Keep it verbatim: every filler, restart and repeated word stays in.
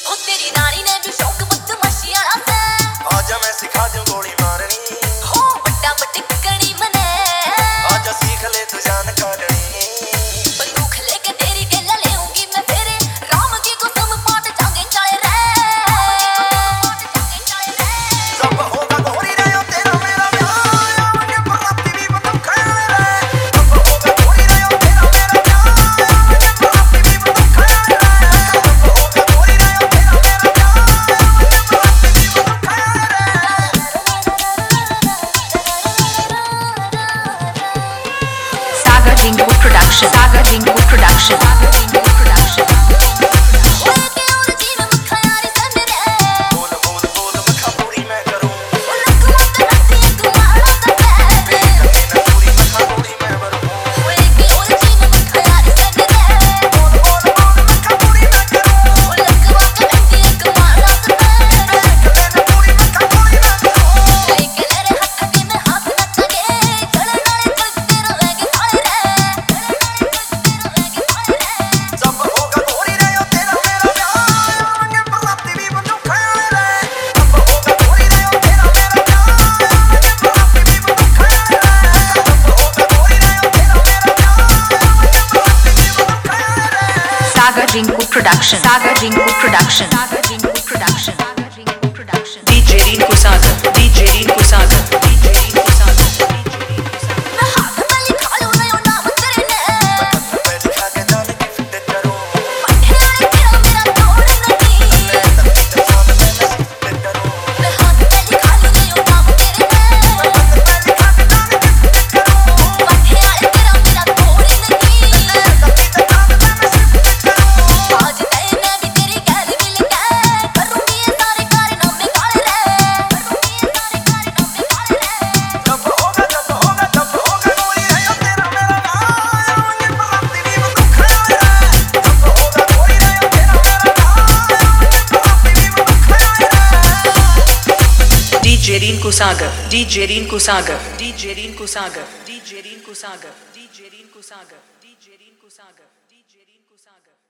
तेरी रानी ने भी शौक बदमाशी वाला से आजा मैं सिखा दूं गोली मारनी हो बट्टा बटकनी मने आजा सीख ले तू जान काटनी बंदूक लेके तेरी गला लेऊंगी मैं फिर राम की कसम पाट जागे चले रे सब होगा गोरी रे ओ तेरा मेरा प्यार आगे पराती भी बंदूक खाए रे सब होगा गोरी रे ओ तेरा मेरा प्यार आगे पराती भी बंदूक खाए रे सब होगा गोरी रे ओ तेरा मेरा प्यार आगे पराती भी बंदूक खाए रे Sagar Dinku Production. Sagar Dinku Production. Sagar Dinku Production. ओए के और जीव मक्खा यारी सन रे बोल बोल बोल मक्खा पूरी मैं करूं लक मत नसी एक मारा सा पैर तेरा पूरी मक्खा पूरी मैं भरूं ओए के और जीव मक्खा यारी सन रे बोल बोल बोल मक्खा पूरी मैं करूं लक मत नसी एक मारा सा पैर तेरा पूरी मक्खा पूरी मैं भरूं लेके ले रे हाथ के में हाथ न लगे चले नाले चलते रहेंगे साले रे सब होगा गोरी रे ओ तेरा मेरा प्यार आगे पराती भी बंदूक खाए रे सब होगा गोरी रे ओ तेरा मेरा प्यार आगे पराती भी बंदूक खाए रे सब होगा गोरी रे ओ तेरा मेरा प्यार आगे पराती भी बंदूक खाए रे Sagar Dinku Production. Sagar Dinku Production. Sagar Dinku Production. Sagar Dinku Production. D J Rinku Sagar, D J Rinku Sagar, D J Rinku Sagar, D J Rinku Sagar. मैं हाथ में लिखा लूं ना यो नाम तेरे ने मैं लिखा के जाने की फिक्र करूं पट्टे वाले तेरा मेरा तोड़ नहीं मैं तक जान में मैं फिक्र करूं मैं हाथ में लिखा लूं ना यो नाम तेरे ने मैं लिखा के जाने की फिक्र करूं पट्टे वाले तेरा मेरा तोड़ नहीं तक जान में मैं फिक्र करूं आज तय मैं भी तेरी गैल मिल के करूंगी ये सारे कारनामे काले रे करूंगी ये सारे कारनामे काले रे जब होगा जब होगा जब होगा गोरी रे ओ तेरा मेरा प्यार आगे पराती भी बंदूक खाए रे जब होगा गोरी रे ओ तेरा मेरा प्यार आगे पराती भी बंदूक खाए रे D J Rinku Sagar, D J Rinku Sagar, D J Rinku Sagar, D J Rinku Sagar, D J Rinku Sagar, D J Rinku Sagar, D J Rinku Sagar.